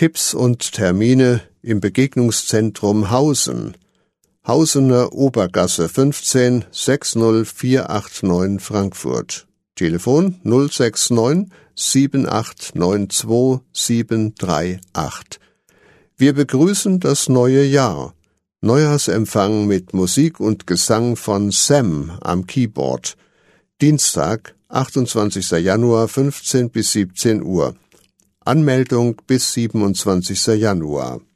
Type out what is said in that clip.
Tipps und Termine im Begegnungszentrum Hausen. Hausener Obergasse 15 60489 Frankfurt. Telefon 069 7892 738. Wir begrüßen das neue Jahr. Neujahrsempfang mit Musik und Gesang von Sam am Keyboard. Dienstag, 28. Januar, 15 bis 17 Uhr. Anmeldung bis 27. Januar.